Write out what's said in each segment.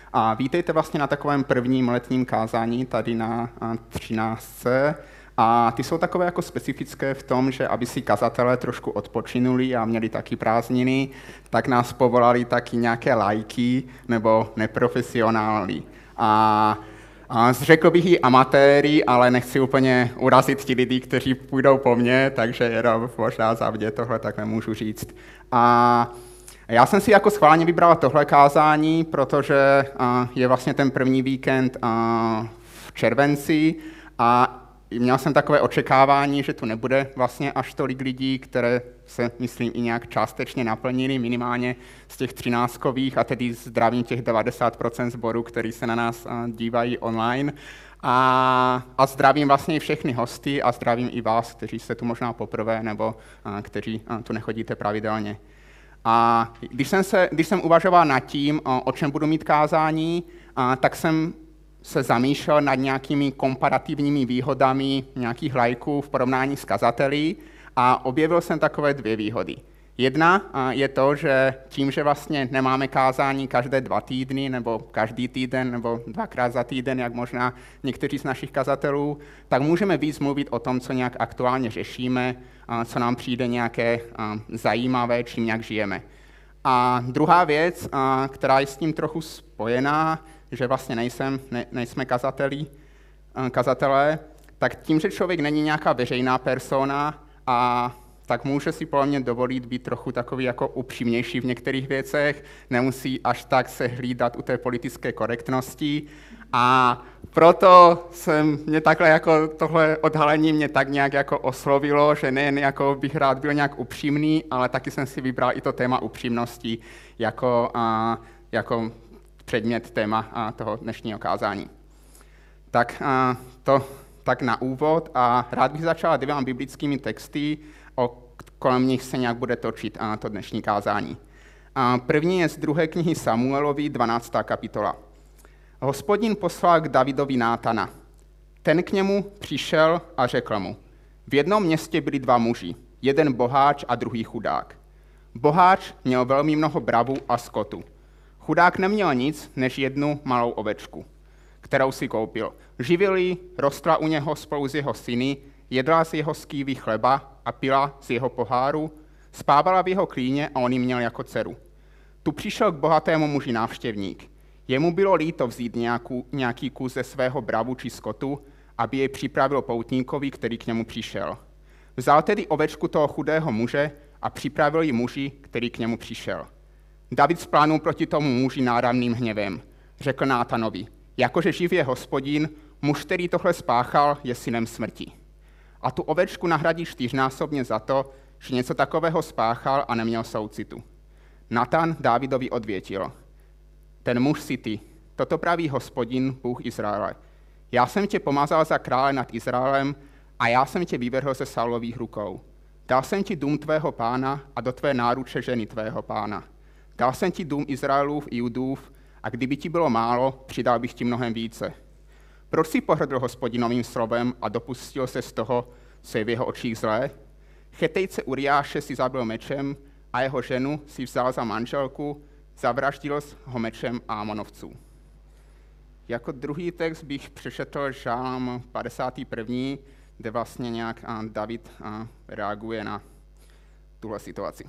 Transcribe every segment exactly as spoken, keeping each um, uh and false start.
A vítejte vlastně na takovém prvním letním kázání tady na třináctce. A ty jsou takové jako specifické v tom, že aby si kazatelé trošku odpočinuli a měli taky prázdniny, tak nás povolali taky nějaké lajky nebo neprofesionály. A A řekl bych i amatéry, ale nechci úplně urazit ti lidi, kteří půjdou po mně, takže jenom možná za mě tohle takhle můžu říct. A já jsem si jako schválně vybral tohle kázání, protože je vlastně ten první víkend v červenci a měl jsem takové očekávání, že tu nebude vlastně až tolik lidí, které se, myslím, i nějak částečně naplnili, minimálně z těch třináctkových, a tedy zdravím těch devadesát procent sboru, který se na nás dívají online. A, a zdravím vlastně i všechny hosty a zdravím i vás, kteří jste tu možná poprvé nebo a, kteří a, tu nechodíte pravidelně. A když jsem, se, když jsem uvažoval nad tím, o, o čem budu mít kázání, a, tak jsem se zamýšlel nad nějakými komparativními výhodami nějakých lajků v porovnání s kazateli a objevil jsem takové dvě výhody. Jedna je to, že tím, že vlastně nemáme kázání každé dva týdny nebo každý týden nebo dvakrát za týden, jak možná někteří z našich kazatelů, tak můžeme víc mluvit o tom, co nějak aktuálně řešíme, co nám přijde nějaké zajímavé, čím nějak žijeme. A druhá věc, která je s tím trochu spojená, že vlastně nejsem, ne, nejsme kazateli, kazatelé, tak tím, že člověk není nějaká veřejná persona, a tak může si podle mě dovolit být trochu takový jako upřímnější v některých věcech, nemusí až tak se hlídat u té politické korektnosti. A proto jsem mě takhle jako tohle odhalení mě tak nějak jako oslovilo, že nejen jako bych rád byl nějak upřímný, ale taky jsem si vybral i to téma upřímnosti jako, a, jako předmět téma toho dnešního kázání. Tak a, to tak na úvod a rád bych začal dvěma biblickými texty, o kolem nich se nějak bude točit a, to dnešní kázání. A první je z druhé knihy Samuelovi, dvanáctá kapitola. Hospodin poslal k Davidovi Nátana. Ten k němu přišel a řekl mu, v jednom městě byli dva muži, jeden boháč a druhý chudák. Boháč měl velmi mnoho bravu a skotu. Chudák neměl nic, než jednu malou ovečku, kterou si koupil. Živil ji, rostla u něho spolu s jeho syny, jedla z jeho skývy chleba a pila z jeho poháru, spávala v jeho klíně a on ji měl jako dceru. Tu přišel k bohatému muži návštěvník. Jemu bylo líto vzít nějakou, nějaký kus ze svého bravu či skotu, aby jej připravil poutníkovi, který k němu přišel. Vzal tedy ovečku toho chudého muže a připravil ji muži, který k němu přišel. David splánul proti tomu muži náramným hněvem. Řekl Nátanovi, jakože živ je Hospodin, muž, který tohle spáchal, je synem smrti. A tu ovečku nahradí čtyřnásobně za to, že něco takového spáchal a neměl soucitu. Natan Dávidovi odvětil, ten muž si ty, toto praví Hospodin, Bůh Izraele. Já jsem tě pomazal za krále nad Izraelem a já jsem tě vyvrhl ze Saulových rukou. Dal jsem ti dům tvého pána a do tvé náruče ženy tvého pána. Dal jsem ti dům Izraelův i Judův a kdyby ti bylo málo, přidal bych ti mnohem více. Proč si pohrdl Hospodinovým slovem a dopustil se z toho, co je v jeho očích zlé? Chetejce Uriáše si zabil mečem a jeho ženu si vzal za manželku, zavraždil ho mečem Ámonovců. Jako druhý text bych přečetl Žálm padesátý první, kde vlastně nějak David reaguje na tuhle situaci.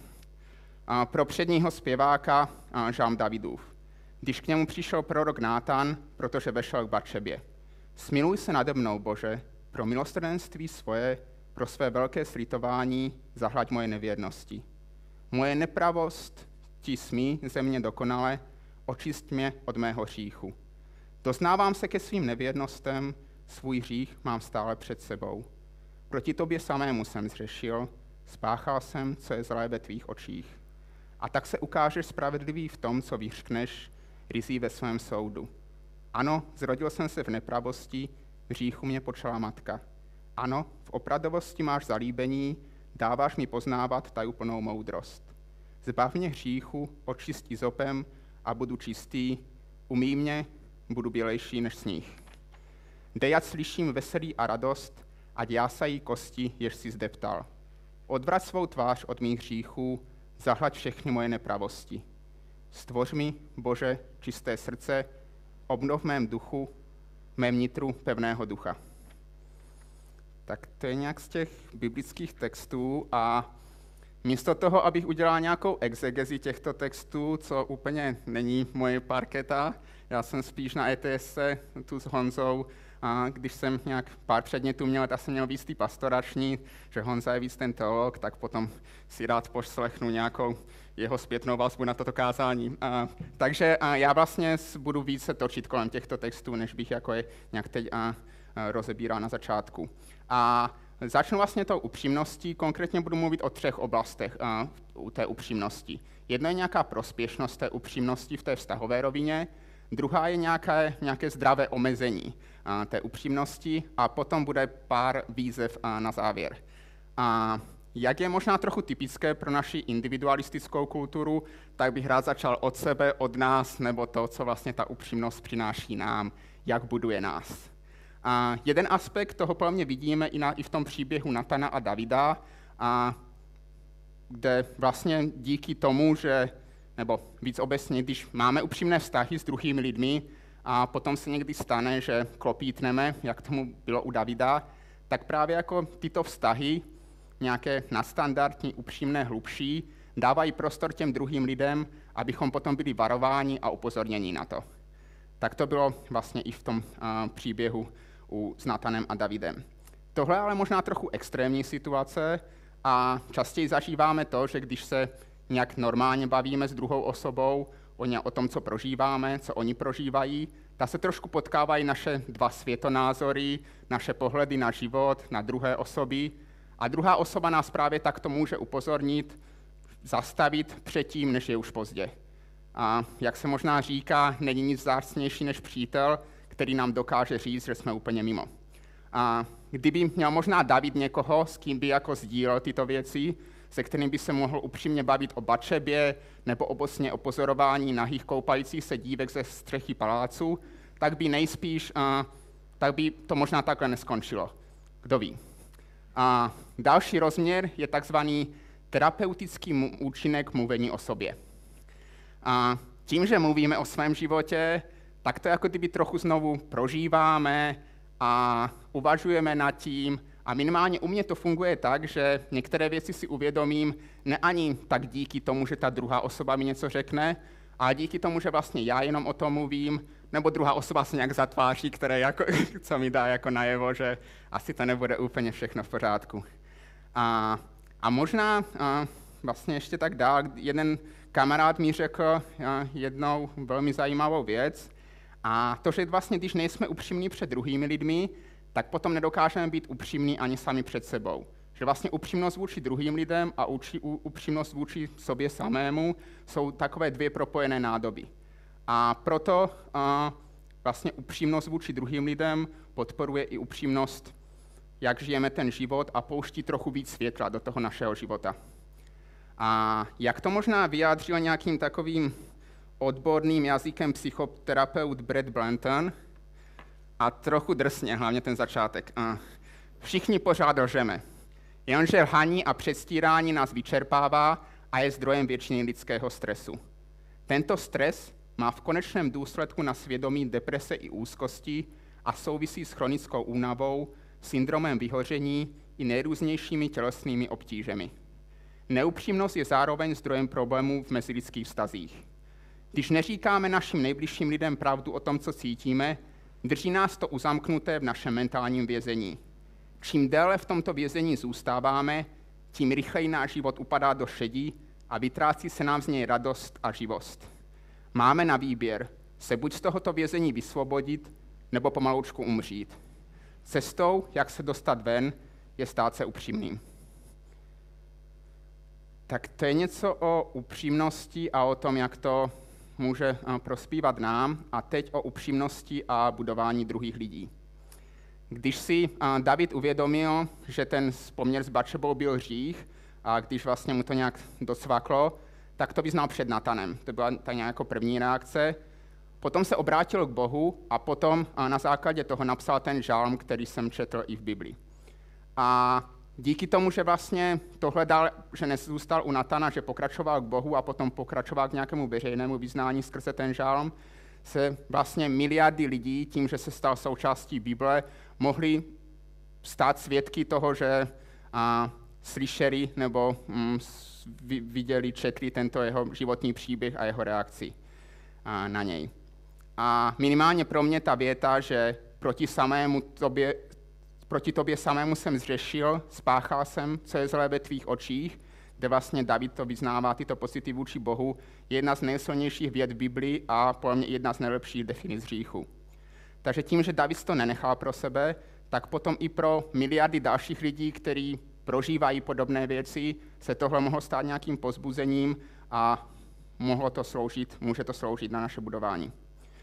A pro předního zpěváka Žálm Davidův. Když k němu přišel prorok Nátan, protože vešel k Batšebě. Smiluj se nade mnou, Bože, pro milosrdenství svoje, pro své velké slitování, zahlaď moje nevěrnosti. Moje nepravost ti smí ze mě dokonale, očist mě od mého hříchu. Doznávám se ke svým nevěrnostem, svůj hřích mám stále před sebou. Proti tobě samému jsem zřešil, spáchal jsem, co je zlé ve tvých očích. A tak se ukážeš spravedlivý v tom, co vyřkneš, ryzí ve svém soudu. Ano, zrodil jsem se v nepravosti, v hříchu mě počala matka. Ano, v opravdovosti máš zalíbení, dáváš mi poznávat tajuplnou moudrost. Zbav mě hříchu, očist izopem a budu čistý, umyj mě, budu bělejší než sníh. Dej, ať slyším veselí a radost, ať jásají kosti, jež si zdeptal. Odvrať svou tvář od mých hříchů, zahlaď všechny moje nepravosti. Stvoř mi, Bože, čisté srdce obnov v mém duchu, v mém nitru pevného ducha. Tak to je nějak z těch biblických textů a místo toho, abych udělal nějakou exegezi těchto textů, co úplně není moje parketa, já jsem spíš na E T S tu s Honzou, a když jsem nějak pár předmětů měl, tak jsem měl víc tý pastorační, že Honza je víc ten teolog, tak potom si rád poslechnu nějakou jeho zpětnou vazbu na toto kázání. A, takže a já vlastně budu více točit kolem těchto textů, než bych jako je nějak teď a, a rozebíral na začátku. A začnu vlastně tou upřímností, konkrétně budu mluvit o třech oblastech a, u té upřímnosti. Jedna je nějaká prospěšnost té upřímnosti v té vztahové rovině, druhá je nějaké, nějaké zdravé omezení a, té upřímnosti a potom bude pár výzev a, na závěr. A jak je možná trochu typické pro naši individualistickou kulturu, tak bych rád začal od sebe, od nás, nebo to, co vlastně ta upřímnost přináší nám, jak buduje nás. A jeden aspekt toho podle mě vidíme i, na, i v tom příběhu Natana a Davida, a kde vlastně díky tomu, že, nebo víc obecně, když máme upřímné vztahy s druhými lidmi a potom se někdy stane, že klopítneme, jak tomu bylo u Davida, tak právě jako tyto vztahy, nějaké nadstandardní, upřímné, hlubší, dávají prostor těm druhým lidem, abychom potom byli varováni a upozorněni na to. Tak to bylo vlastně i v tom uh, příběhu u, s Natanem a Davidem. Tohle je ale možná trochu extrémní situace a častěji zažíváme to, že když se nějak normálně bavíme s druhou osobou o, ně, o tom, co prožíváme, co oni prožívají, tak se trošku potkávají naše dva světonázory, naše pohledy na život, na druhé osoby a druhá osoba nás právě takto může upozornit, zastavit předtím, než je už pozdě. A jak se možná říká, není nic vzácnější než přítel, který nám dokáže říct, že jsme úplně mimo. A kdyby měl možná David někoho, s kým by jako sdílel tyto věci, se kterým by se mohl upřímně bavit o Batšebě nebo obecně o pozorování nahých koupajících se dívek ze střechy palácu, tak by nejspíš, a, tak by to možná takhle neskončilo. Kdo ví. A další rozměr je takzvaný terapeutický účinek mluvení o sobě. A tím, že mluvíme o svém životě, tak to jako kdyby trochu znovu prožíváme a uvažujeme nad tím. A minimálně u mě to funguje tak, že některé věci si uvědomím ne ani tak díky tomu, že ta druhá osoba mi něco řekne, ale díky tomu, že vlastně já jenom o tom mluvím, nebo druhá osoba se nějak zatváří, které jako, co mi dá jako najevo, že asi to nebude úplně všechno v pořádku. A, a možná a vlastně ještě tak dál, jeden kamarád mi řekl jednou velmi zajímavou věc, a to, že vlastně, když nejsme upřímní před druhými lidmi, tak potom nedokážeme být upřímní ani sami před sebou. Že vlastně upřímnost vůči druhým lidem a upřímnost vůči sobě samému jsou takové dvě propojené nádoby. A proto a vlastně upřímnost vůči druhým lidem podporuje i upřímnost, jak žijeme ten život a pouští trochu víc světla do toho našeho života. A jak to možná vyjádřil nějakým takovým odborným jazykem psychoterapeut Brad Blanton, a trochu drsně, hlavně ten začátek. A všichni pořád lžeme, jenže lhaní a předstírání nás vyčerpává a je zdrojem většiny lidského stresu. Tento stres má v konečném důsledku na svědomí deprese i úzkosti a souvisí s chronickou únavou, syndromem vyhoření i nejrůznějšími tělesnými obtížemi. Neupřímnost je zároveň zdrojem problémů v mezilidských vztazích. Když neříkáme našim nejbližším lidem pravdu o tom, co cítíme, drží nás to uzamknuté v našem mentálním vězení. Čím déle v tomto vězení zůstáváme, tím rychleji náš život upadá do šedí a vytrácí se nám z něj radost a živost. Máme na výběr se buď z tohoto vězení vysvobodit, nebo pomaloučku umřít. Cestou, jak se dostat ven, je stát se upřímným. Tak to je něco o upřímnosti a o tom, jak to může prospívat nám, a teď o upřímnosti a budování druhých lidí. Když si David uvědomil, že ten poměr s Batšebou byl hřích, a když vlastně mu to nějak docvaklo, tak to vyznal před Natanem. To byla ta nějaká první reakce. Potom se obrátil k Bohu a potom na základě toho napsal ten žálm, který jsem četl i v Biblii. A díky tomu, že vlastně tohle dal, že nezůstal u Natana, že pokračoval k Bohu a potom pokračoval k nějakému veřejnému vyznání skrze ten žálm, se vlastně miliardy lidí, tím, že se stal součástí Bible, mohli stát svědky toho, že a, slyšeli nebo mm, viděli, četli tento jeho životní příběh a jeho reakci a, na něj. A minimálně pro mě ta věta, že proti, samému tobě, proti tobě samému jsem zřešil, spáchal jsem, co je zlé ve tvých očích, kde vlastně David to vyznává tyto pocity vůči Bohu, je jedna z nejsilnějších vět v Biblii a podle mě jedna z nejlepších definic hříchu. Takže tím, že David to nenechal pro sebe, tak potom i pro miliardy dalších lidí, kteří prožívají podobné věci, se tohle mohlo stát nějakým povzbuzením a mohlo to sloužit, může to sloužit na naše budování.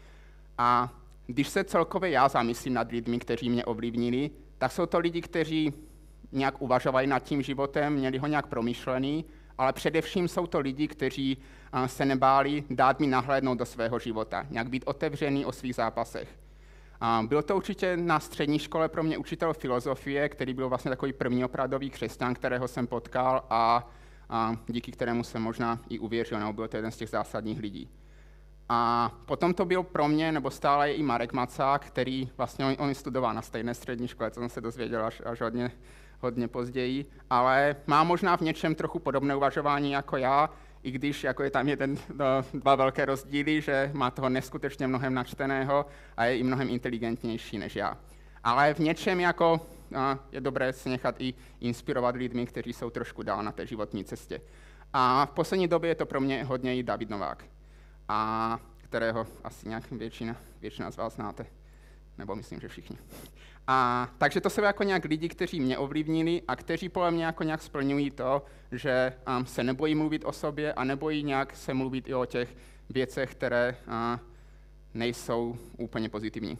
A když se celkově já zamyslím nad lidmi, kteří mě ovlivnili, tak jsou to lidi, kteří nějak uvažovali nad tím životem, měli ho nějak promyšlený, ale především jsou to lidi, kteří se nebáli dát mi nahlédnout do svého života, nějak být otevřený o svých zápasech. Byl to určitě na střední škole pro mě učitel filozofie, který byl vlastně takový první opravdový křesťan, kterého jsem potkal a, a díky kterému jsem možná i uvěřil, nebo byl to jeden z těch zásadních lidí. A potom to byl pro mě, nebo stále je i Marek Macák, který vlastně on, on studoval na stejné střední škole, co jsem se dozvěděl až, až hodně, hodně později, ale má možná v něčem trochu podobné uvažování jako já, i když jako je tam jeden, no, dva velké rozdíly, že má toho neskutečně mnohem načteného a je i mnohem inteligentnější než já. Ale v něčem jako a, je dobré se nechat i inspirovat lidmi, kteří jsou trošku dál na té životní cestě. A v poslední době je to pro mě hodně i David Novák, a kterého asi nějak většina, většina z vás znáte, nebo myslím, že všichni. A, takže to jsou jako nějak lidi, kteří mě ovlivnili a kteří podle mě jako nějak splňují to, že um, se nebojí mluvit o sobě a nebojí nějak se mluvit i o těch věcech, které uh, nejsou úplně pozitivní.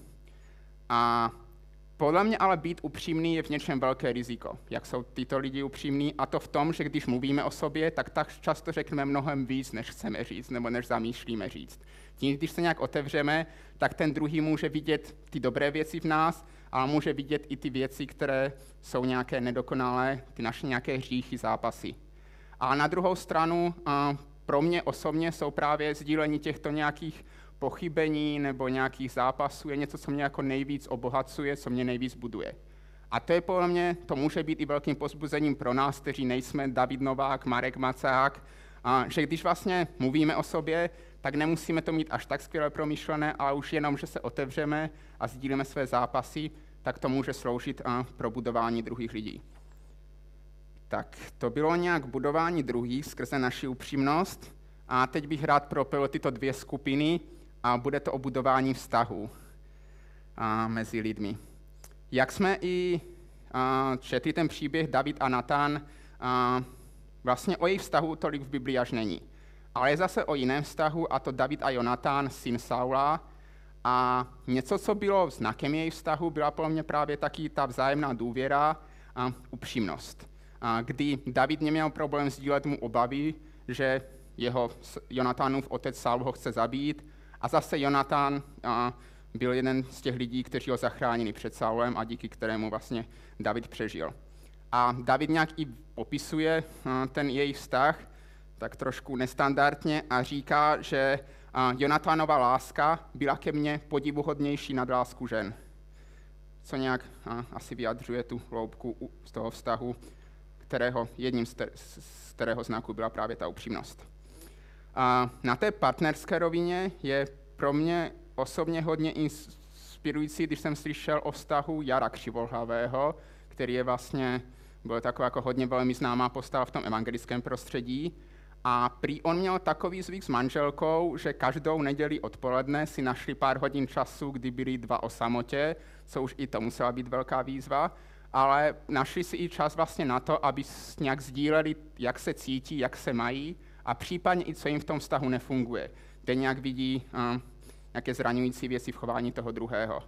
A podle mě ale být upřímný je v něčem velké riziko. Jak jsou tyto lidi upřímní? A to v tom, že když mluvíme o sobě, tak tak často řekneme mnohem víc, než chceme říct, nebo než zamýšlíme říct. Tím, když se nějak otevřeme, tak ten druhý může vidět ty dobré věci v nás, ale může vidět i ty věci, které jsou nějaké nedokonalé, ty naše nějaké hříchy, zápasy. A na druhou stranu, pro mě osobně jsou právě sdílení těchto nějakých pochybení nebo nějakých zápasů je něco, co mě jako nejvíc obohacuje, co mě nejvíc buduje. A to je podle mě, to může být i velkým povzbuzením pro nás, kteří nejsme David Novák, Marek Macák, a že když vlastně mluvíme o sobě, tak nemusíme to mít až tak skvěle promyšlené, ale už jenom, že se otevřeme a sdílíme své zápasy, tak to může sloužit a pro budování druhých lidí. Tak to bylo nějak budování druhých skrze naši upřímnost a teď bych rád propojil tyto dvě skupiny a bude to o budování vztahů a, mezi lidmi. Jak jsme i a, četli ten příběh David a Natan, a, vlastně o jejich vztahu tolik v Biblii až není. Ale je zase o jiném vztahu, a to David a Jonatan, syn Saula. A něco, co bylo znakem jejich vztahu, byla pro mě právě taky ta vzájemná důvěra a upřímnost. A, kdy David neměl problém sdílet mu obavy, že jeho Jonatanův otec Saul ho chce zabít, a zase Jonatan a, byl jeden z těch lidí, kteří ho zachránili před Saulem a díky kterému vlastně David přežil. A David nějak i popisuje a, ten jejich vztah tak trošku nestandardně a říká, že a, Jonatanova láska byla ke mně podivuhodnější nad lásku žen. Co nějak a, asi vyjadřuje tu hloubku z toho vztahu, kterého, jedním z, te, z kterého znaku byla právě ta upřímnost. A na té partnerské rovině je pro mě osobně hodně inspirující, když jsem slyšel o vztahu Jara Křivohlavého, který je vlastně, byl taková jako hodně velmi známá postava v tom evangelickém prostředí. A prý on měl takový zvyk s manželkou, že každou neděli odpoledne si našli pár hodin času, kdy byli dva o samotě, co už i to musela být velká výzva, ale našli si i čas vlastně na to, aby nějak sdíleli, jak se cítí, jak se mají, a případně i co jim v tom vztahu nefunguje, kde nějak vidí uh, nějaké zraňující věci v chování toho druhého.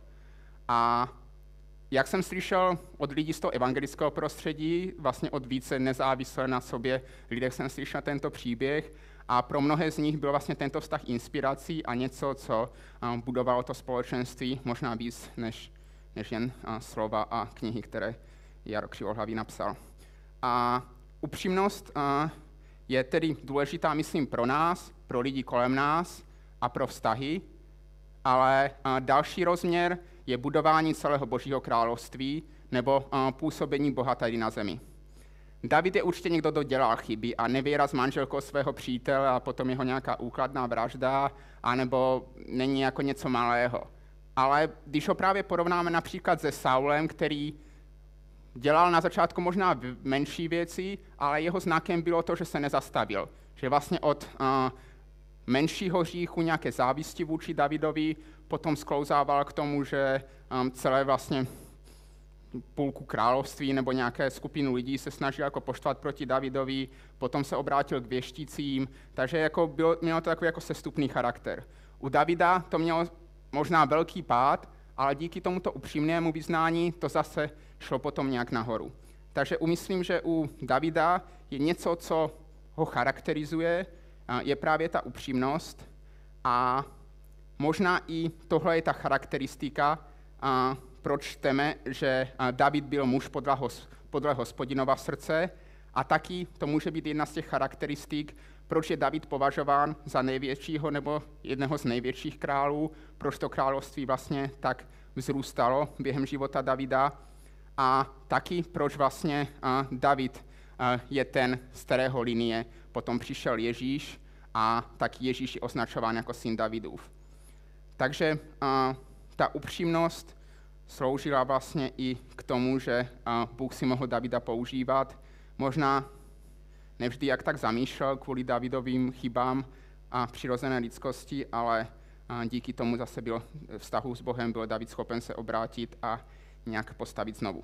A jak jsem slyšel od lidí z toho evangelického prostředí, vlastně od více nezávisle na sobě lidech jsem slyšel tento příběh a pro mnohé z nich byl vlastně tento vztah inspirací a něco, co uh, budovalo to společenství možná víc než, než jen uh, slova a knihy, které Jaro Křivohlavý napsal. A upřímnost uh, je tedy důležitá, myslím, pro nás, pro lidi kolem nás a pro vztahy. ale další rozměr je budování celého Božího království nebo působení Boha tady na zemi. David je určitě někdo, kdo dělal chyby a nevěra s manželkou svého přítele a potom jeho nějaká úkladná vražda, anebo není jako něco malého. Ale když ho právě porovnáme například se Saulem, který dělal na začátku možná menší věci, ale jeho znakem bylo to, že se nezastavil. Že vlastně od uh, menšího hříchu nějaké závisti vůči Davidovi potom sklouzával k tomu, že um, celé vlastně půlku království nebo nějaké skupinu lidí se snažil jako poštvat proti Davidovi, potom se obrátil k věštícím, takže jako bylo, mělo to takový jako sestupný charakter. U Davida to mělo možná velký pád, ale díky tomuto upřímnému vyznání to zase šlo potom nějak nahoru. Takže umyslím, že u Davida je něco, co ho charakterizuje, je právě ta upřímnost a možná i tohle je ta charakteristika, proč čteme, že David byl muž podle, hos, podle Hospodinova srdce a taky to může být jedna z těch charakteristik, proč je David považován za největšího nebo jedného z největších králů, proč to království vlastně tak vzrůstalo během života Davida a taky proč vlastně David je ten, z kterého linie potom přišel Ježíš a tak Ježíš je označován jako syn Davidův. Takže ta upřímnost sloužila vlastně i k tomu, že Bůh si mohl Davida používat. Možná nevždy jak tak zamýšlel kvůli Davidovým chybám a přirozené lidskosti, ale díky tomu zase byl vztahu s Bohem, byl David schopen se obrátit a nějak postavit znovu.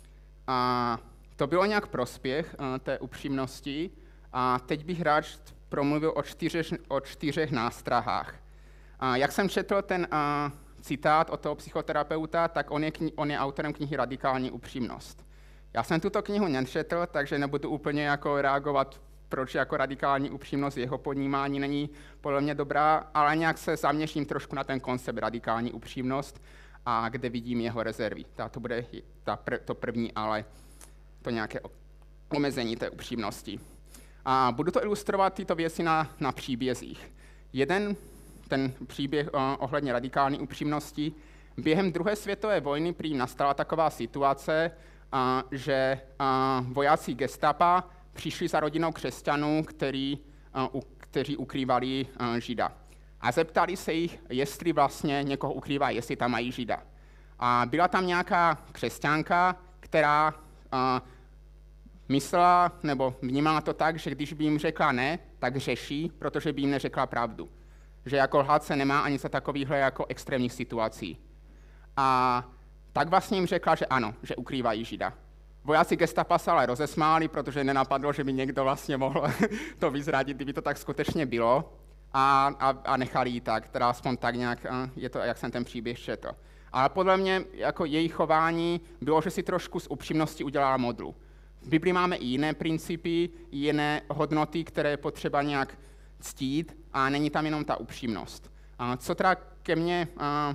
A to bylo nějak prospěch té upřímnosti a teď bych rád promluvil o čtyřech, o čtyřech nástrahách. A jak jsem četl ten a, citát od toho psychoterapeuta, tak on je, kni- on je autorem knihy Radikální upřímnost. Já jsem tuto knihu nečetl, takže nebudu úplně jako reagovat, proč jako radikální upřímnost jeho ponímání není podle mě dobrá, ale nějak se zaměřím trošku na ten koncept radikální upřímnost a kde vidím jeho rezervy. Ta to bude ta pr- to první, ale to nějaké omezení té upřímnosti. A budu to ilustrovat tyto věci na, na příbězích. Jeden, ten příběh uh, ohledně radikální upřímnosti, během druhé světové vojny prý nastala taková situace, uh, že uh, vojáci gestapa přišli za rodinou křesťanů, který, uh, u, kteří ukrývali uh, Žida. A zeptali se jich, jestli vlastně někoho ukrývají, jestli tam mají Žida. A byla tam nějaká křesťanka, která uh, myslela nebo vnímala to tak, že když by jim řekla ne, tak řeší, protože by jim neřekla pravdu. Že jako lhát se nemá ani za takovýchhle jako extrémních situací. A tak vlastně jim řekla, že ano, že ukrývají Žida. Vojáci gestapa se ale rozesmáli, protože nenapadlo, že by někdo vlastně mohl to vyzradit, kdyby to tak skutečně bylo. A, a, a nechali ji tak, teda aspoň tak nějak, je to, jak jsem ten příběh četl. Ale podle mě jako její chování bylo, že si trošku z upřímnosti udělala modlu. V Biblii máme i jiné principy, i jiné hodnoty, které je potřeba nějak ctít a není tam jenom ta upřímnost. A co teda ke mně, a, a,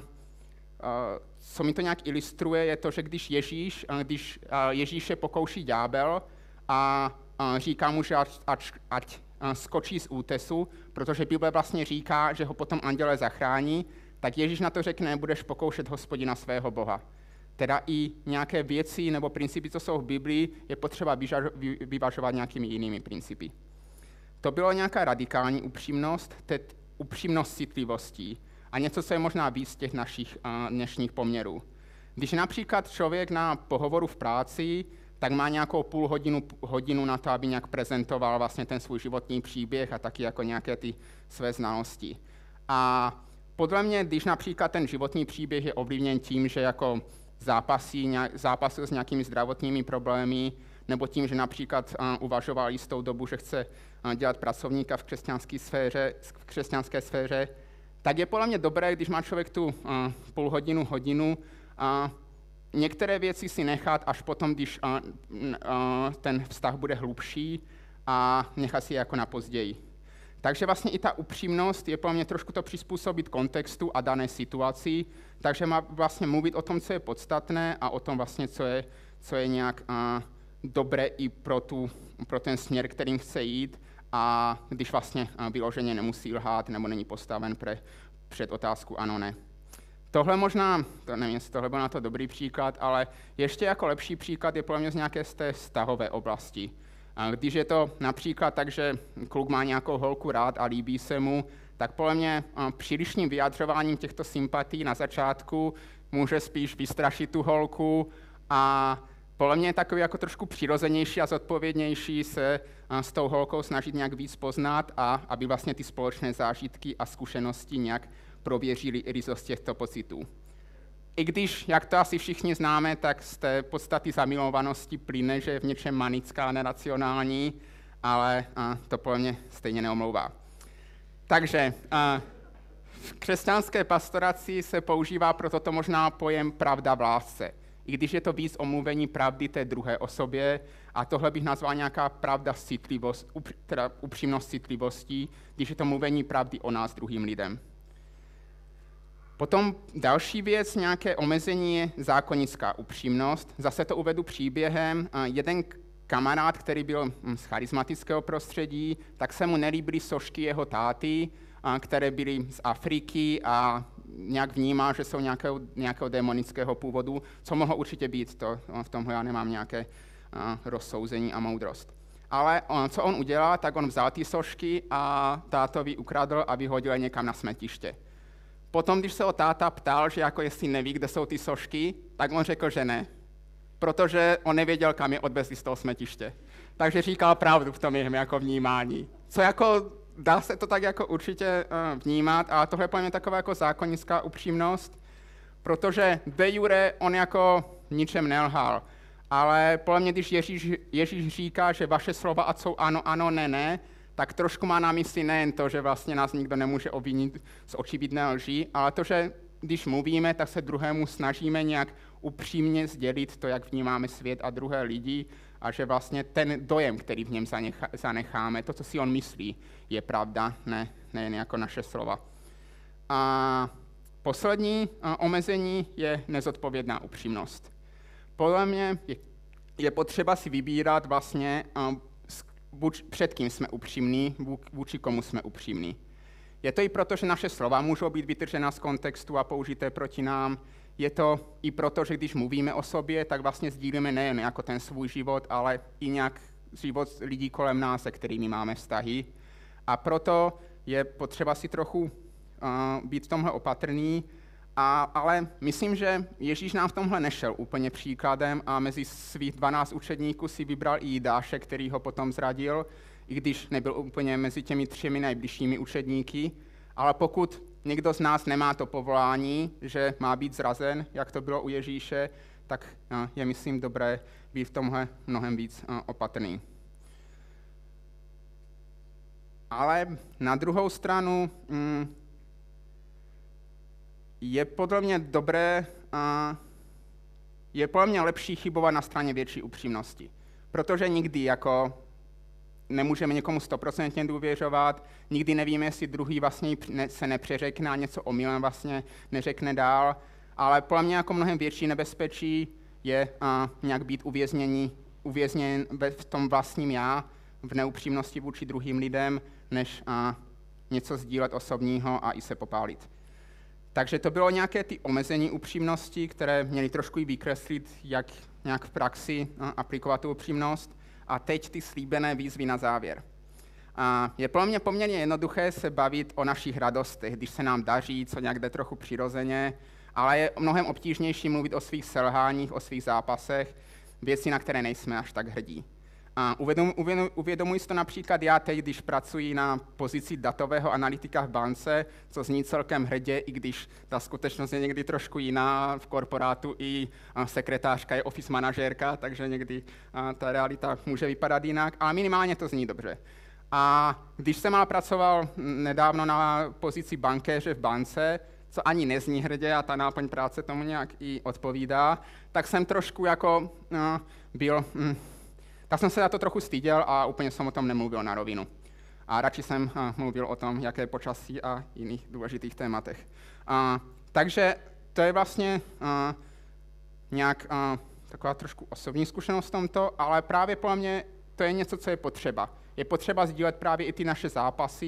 co mi to nějak ilustruje, je to, že když Ježíš, když Ježíše pokouší ďábel a, a říká mu, že ať, ať, ať skočí z útesu, protože Bible vlastně říká, že ho potom anděle zachrání, tak Ježíš na to řekne, budeš pokoušet Hospodina svého Boha. Teda i nějaké věci nebo principy, co jsou v Biblii, je potřeba vyvažovat nějakými jinými principy. To bylo nějaká radikální upřímnost, teď upřímnost citlivostí a něco, co je možná víc z těch našich uh, dnešních poměrů. Když je například člověk na pohovoru v práci, tak má nějakou půl hodinu, hodinu na to, aby nějak prezentoval vlastně ten svůj životní příběh a taky jako nějaké ty své znalosti. A podle mě, když například ten životní příběh je ovlivněn tím, že jako zápasí, zápasil s nějakými zdravotními problémy, nebo tím, že například uh, uvažoval jistou dobu, že chce uh, dělat pracovníka v křesťanské sféře, v křesťanské sféře, tak je podle mě dobré, když má člověk tu uh, půl hodinu, hodinu, uh, některé věci si nechat až potom, když uh, uh, ten vztah bude hlubší a nechat si je jako na později. Takže vlastně i ta upřímnost je pro mě trošku to přizpůsobit kontextu a dané situaci, takže má vlastně mluvit o tom, co je podstatné a o tom vlastně, co je, co je nějak uh, dobré i pro, tu, pro ten směr, kterým chce jít a když vlastně uh, vyloženě nemusí lhát nebo není postaven pre, před otázku ano, ne. Tohle možná, to nevím, jestli tohle byl na to dobrý příklad, ale ještě jako lepší příklad je podle mě z nějaké z té vztahové oblasti. Když je to například tak, že kluk má nějakou holku rád a líbí se mu, tak podle mě přílišným vyjadřováním těchto sympatí na začátku může spíš vystrašit tu holku a podle mě je takový jako trošku přirozenější a zodpovědnější se s tou holkou snažit nějak víc poznat a aby vlastně ty společné zážitky a zkušenosti nějak prověřili ryzost těchto pocitů. I když, jak to asi všichni známe, tak z té podstaty zamilovanosti plyne, že je v něčem manická a neracionální, ale to podle mě stejně neomlouvá. Takže v křesťanské pastoraci se používá pro toto možná pojem pravda v lásce. I když je to víc omluvení pravdy té druhé osobě, a tohle bych nazval nějaká pravda citlivost, teda upřímnost citlivostí, když je to mluvení pravdy o nás druhým lidem. Potom další věc, nějaké omezení je zákonická upřímnost. Zase to uvedu příběhem. Jeden kamarád, který byl z charismatického prostředí, tak se mu nelíbily sošky jeho táty, které byly z Afriky a nějak vnímal, že jsou nějakého, nějakého démonického původu, co mohlo určitě být, to, v tomhle já nemám nějaké rozsouzení a moudrost. Ale on, co on udělal, tak on vzal ty sošky a tátovi ukradl a vyhodil je někam na smetiště. Potom, když se o táta ptal, že jako jestli neví, kde jsou ty sošky, tak on řekl, že ne, protože on nevěděl, kam je odvezli z toho smetiště. Takže říkal pravdu v tom jeho jako vnímání. Co jako, dá se to tak jako určitě uh, vnímat, ale tohle je pro mě taková jako zákonnická upřímnost, protože de jure on jako ničem nelhal. Ale podle mě, když Ježíš, Ježíš říká, že vaše slova ať jsou ano, ano, ne, ne, tak trošku má na mysli nejen to, že vlastně nás nikdo nemůže obvinit z očividné lži, ale to, že když mluvíme, tak se druhému snažíme nějak upřímně sdělit to, jak vnímáme svět a druhé lidi a že vlastně ten dojem, který v něm zanecháme, to, co si on myslí, je pravda, ne, nejen jako naše slova. A poslední omezení je nezodpovědná upřímnost. Podle mě je, je potřeba si vybírat vlastně, buď před kým jsme upřímní, vůči komu jsme upřímní. Je to i proto, že naše slova můžou být vytržena z kontextu a použité proti nám. Je to i proto, že když mluvíme o sobě, tak vlastně sdílíme nejen jako ten svůj život, ale i nějak život lidí kolem nás, se kterými máme vztahy. A proto je potřeba si trochu uh, být v tomhle opatrný, a, ale myslím, že Ježíš nám v tomhle nešel úplně příkladem a mezi svých dvanáct učedníků si vybral i Jidáše, který ho potom zradil, i když nebyl úplně mezi těmi třemi nejbližšími učedníky. Ale pokud někdo z nás nemá to povolání, že má být zrazen, jak to bylo u Ježíše, tak je, myslím, dobré být v tomhle mnohem víc opatrný. Ale na druhou stranu mm, je podle mě dobré, je podle mě lepší chybovat na straně větší upřímnosti. Protože nikdy jako nemůžeme někomu stoprocentně důvěřovat, nikdy nevíme, jestli druhý vlastně se nepřeřekne a něco omylem vlastně neřekne dál, ale podle mě jako mnohem větší nebezpečí je a, nějak být uvězněný, uvězněn v tom vlastním já, v neupřímnosti vůči druhým lidem, než a, něco sdílet osobního a i se popálit. Takže to bylo nějaké ty omezení upřímnosti, které měly trošku i vykreslit, jak nějak v praxi a, aplikovat tu upřímnost. A teď ty slíbené výzvy na závěr. A je pro mě poměrně jednoduché se bavit o našich radostech, když se nám daří, co nějak jde trochu přirozeně, ale je mnohem obtížnější mluvit o svých selháních, o svých zápasech, věci, na které nejsme až tak hrdí. A uvědom, uvědom, uvědomuji si to například já teď, když pracuji na pozici datového analytika v bance, co zní celkem hrdě, i když ta skutečnost je někdy trošku jiná. V korporátu i sekretářka je office manažérka, takže někdy ta realita může vypadat jinak, ale minimálně to zní dobře. A když jsem mal pracoval nedávno na pozici bankéře v bance, co ani nezní hrdě a ta náplň práce tomu nějak i odpovídá, tak jsem trošku jako no, byl... Hm, Tak jsem se za to trochu styděl a úplně jsem o tom nemluvil na rovinu. A radši jsem a, mluvil o tom, jaké je počasí a jiných důležitých tématech. A, takže to je vlastně a, nějak a, taková trošku osobní zkušenost v tomto, ale právě podle mě to je něco, co je potřeba. Je potřeba sdílet právě i ty naše zápasy,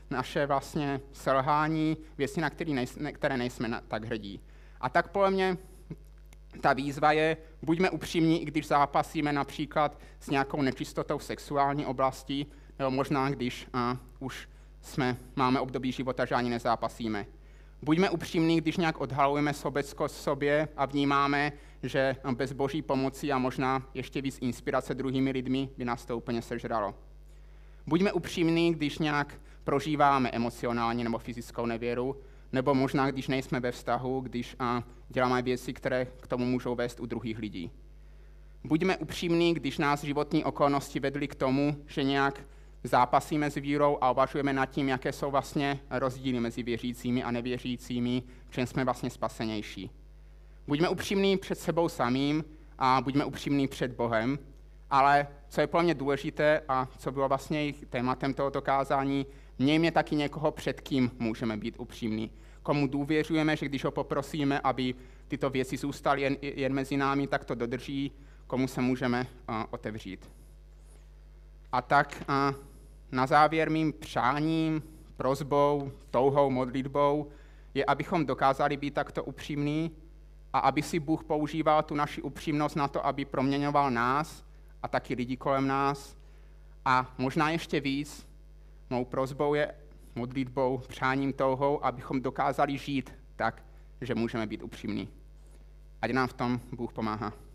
naše vlastně selhání, věci, na které, nejsme, které nejsme na, tak hrdí. A tak podle mě ta výzva je, buďme upřímní, i když zápasíme například s nějakou nečistotou v sexuální oblasti, nebo možná, když a, už jsme, máme období života, že ani nezápasíme. Buďme upřímní, když nějak odhalujeme sobeckost v sobě a vnímáme, že bez boží pomoci a možná ještě víc inspirace druhými lidmi by nás to úplně sežralo. Buďme upřímní, když nějak prožíváme emocionální nebo fyzickou nevěru, nebo možná, když nejsme ve vztahu, když a, děláme věci, které k tomu můžou vést u druhých lidí. Buďme upřímní, když nás životní okolnosti vedly k tomu, že nějak zápasíme s vírou a uvažujeme nad tím, jaké jsou vlastně rozdíly mezi věřícími a nevěřícími, v čem jsme vlastně spasenější. Buďme upřímní před sebou samým a buďme upřímní před Bohem, ale co je pro mě důležité a co bylo vlastně tématem tohoto kázání, mějme taky někoho, před kým můžeme být upřímní. Komu důvěřujeme, že když ho poprosíme, aby tyto věci zůstaly jen, jen mezi námi, tak to dodrží, komu se můžeme uh, otevřít. A tak uh, na závěr mým přáním, prosbou, touhou, modlitbou je, abychom dokázali být takto upřímní a aby si Bůh používal tu naši upřímnost na to, aby proměňoval nás a taky lidi kolem nás. A možná ještě víc, mou prosbou je, modlitbou, přáním, touhou, abychom dokázali žít tak, že můžeme být upřímní. Ať nám v tom Bůh pomáhá.